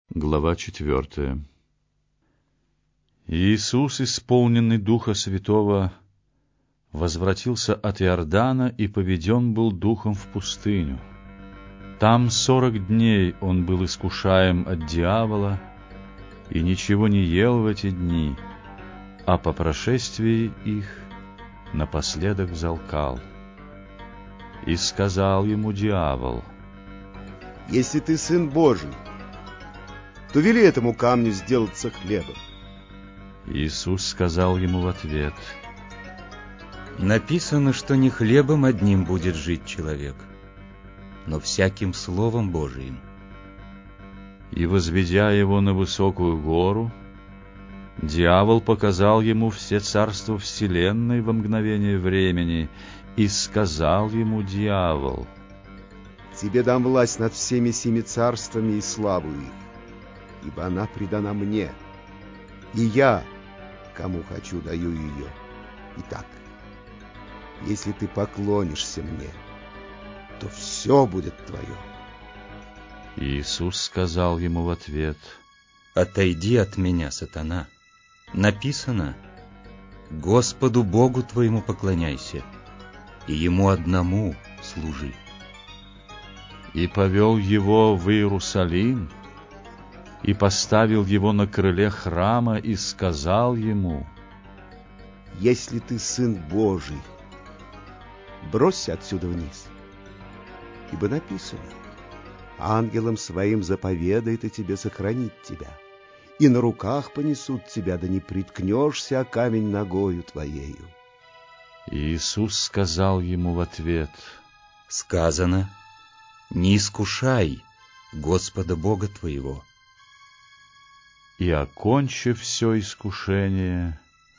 Глава 4. Иисус, исполненный Духа Святого, возвратился от Иордана и поведен был Духом в пустыню. Там 40 дней он был искушаем от дьявола и ничего не ел в эти дни, а по прошествии их напоследок взалкал. И сказал ему дьявол: «Если ты Сын Божий, то вели этому камню сделаться хлебом». Иисус сказал ему в ответ: Написано, что не хлебом одним будет жить человек, но всяким словом Божиим. И, возведя его на высокую гору, дьявол показал ему все царства вселенной во мгновение времени, и сказал ему дьявол: «Тебе дам власть над всеми семи царствами и славу их, ибо она предана мне, и я, кому хочу, даю ее. Итак, если ты поклонишься мне, то все будет твое». Иисус сказал ему в ответ: «Отойди от меня, сатана. Написано: Господу Богу твоему поклоняйся, и Ему одному служи». И повел его в Иерусалим, и поставил его на крыле храма, и сказал ему: «Если ты Сын Божий, бросься отсюда вниз, ибо написано: ангелам своим заповедает и тебе сохранить тебя, и на руках понесут тебя, да не приткнешься о камень ногою твоею». Иисус сказал ему в ответ: Сказано: не искушай Господа Бога твоего. И, окончив все искушение,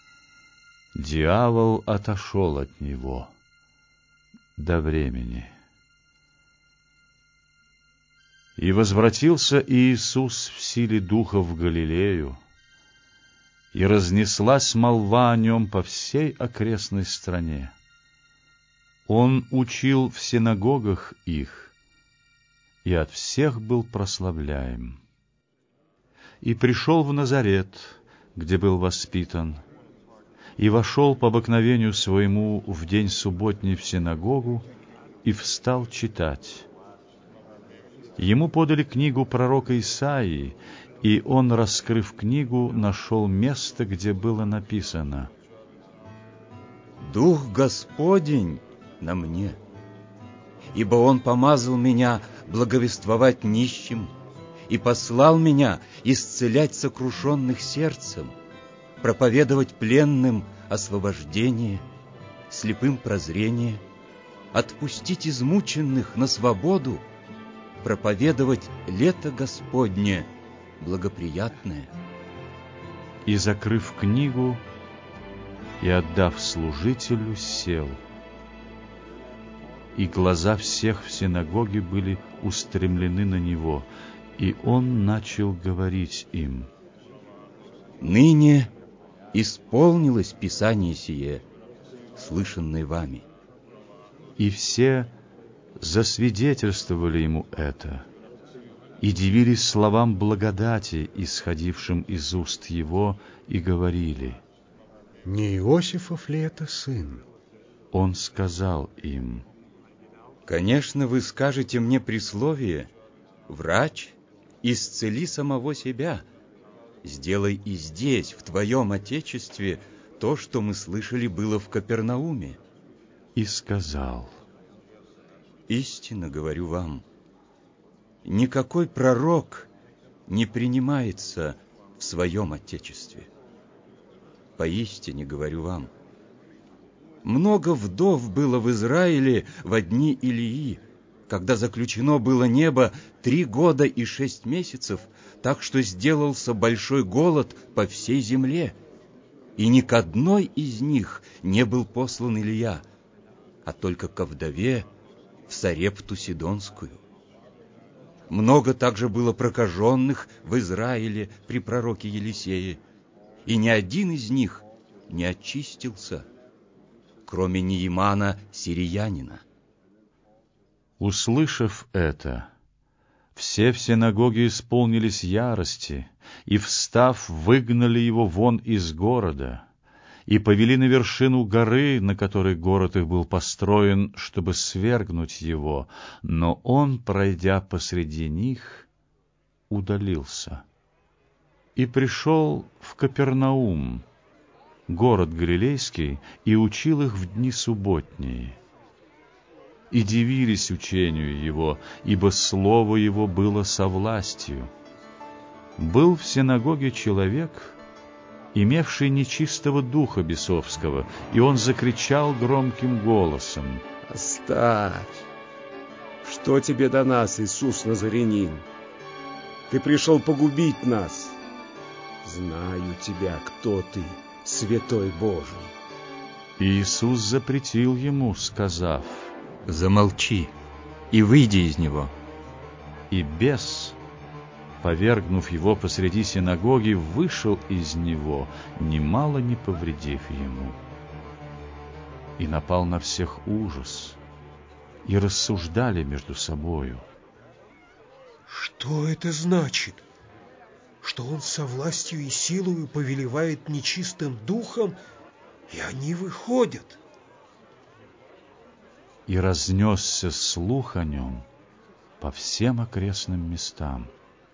дьявол отошел от него до времени. И возвратился Иисус в силе Духа в Галилею, и разнеслась молва о нем по всей окрестной стране. Он учил в синагогах их, и от всех был прославляем. И пришел в Назарет, где был воспитан, и вошел по обыкновению своему в день субботний в синагогу, и встал читать. Ему подали книгу пророка Исаии, и он, раскрыв книгу, нашел место, где было написано: «Дух Господень на мне, ибо Он помазал меня благовествовать нищим и послал меня исцелять сокрушенных сердцем, проповедовать пленным освобождение, слепым прозрение, отпустить измученных на свободу, проповедовать лето Господне благоприятное». И, закрыв книгу и отдав служителю, сел. И глаза всех в синагоге были устремлены на него, и он начал говорить им: «Ныне исполнилось Писание сие, слышанное вами». И все засвидетельствовали ему это, и дивились словам благодати, исходившим из уст его, и говорили: «Не Иосифов ли это сын?» Он сказал им: «Конечно, вы скажете мне присловие: врач, исцели самого себя. Сделай и здесь, в твоем отечестве, то, что мы слышали было в Капернауме». И сказал: Истинно говорю вам, никакой пророк не принимается в своем отечестве. Поистине говорю вам, много вдов было в Израиле во дни Илии, когда заключено было небо 3 года и 6 месяцев, так что сделался большой голод по всей земле, и ни к одной из них не был послан Илия, а только ко вдове в Сарепту Сидонскую. Много также было прокаженных в Израиле при пророке Елисее, и ни один из них не очистился, кроме Неимана сириянина. Услышав это, Все в синагоге исполнились ярости, и, встав, выгнали его вон из города, и повели на вершину горы, на которой город их был построен, чтобы свергнуть его, но он, пройдя посреди них, удалился. И пришел в Капернаум, город галилейский, и учил их в дни субботние. И дивились учению его, ибо слово его было со властью. Был в синагоге человек, имевший нечистого духа бесовского, и он закричал громким голосом: «Оставь! Что тебе до нас, Иисус Назарянин? Ты пришел погубить нас. Знаю тебя, кто ты, Святой Божий». И Иисус запретил ему, сказав: «Замолчи и выйди из него». И бес, повергнув его посреди синагоги, вышел из него, немало не повредив ему. И напал на всех ужас, и рассуждали между собою: Что это значит? Что он со властью и силою повелевает нечистым духом, и они выходят? И разнесся слух о нем по всем окрестным местам.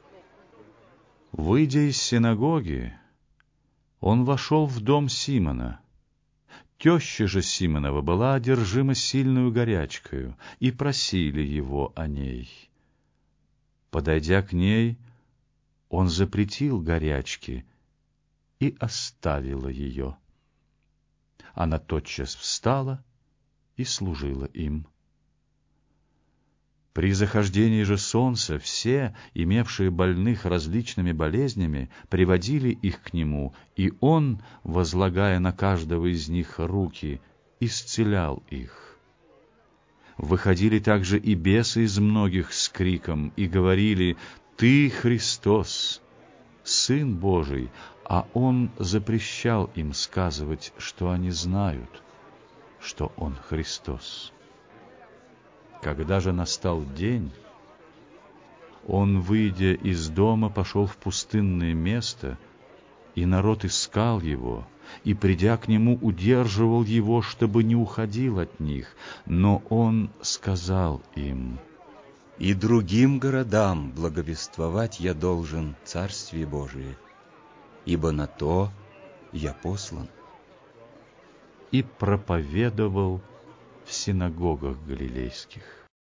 Выйдя из синагоги, он вошел в дом Симона. Теща же Симонова была одержима сильную горячкою, и просили его о ней. Подойдя к ней, он запретил горячке и оставила ее. Она тотчас встала и служила им. При захождении же солнца все, имевшие больных различными болезнями, приводили их к нему, и он, возлагая на каждого из них руки, исцелял их. Выходили также и бесы из многих с криком и говорили: «Ты Христос, Сын Божий», а он запрещал им сказывать, что они знают, что он Христос. Когда же настал день, он, выйдя из дома, пошел в пустынное место, и народ искал его, и, придя к нему, удерживал его, чтобы не уходил от них. Но он сказал им: «И другим городам благовествовать я должен Царствие Божие, ибо на то я послан». И проповедовал в синагогах галилейских.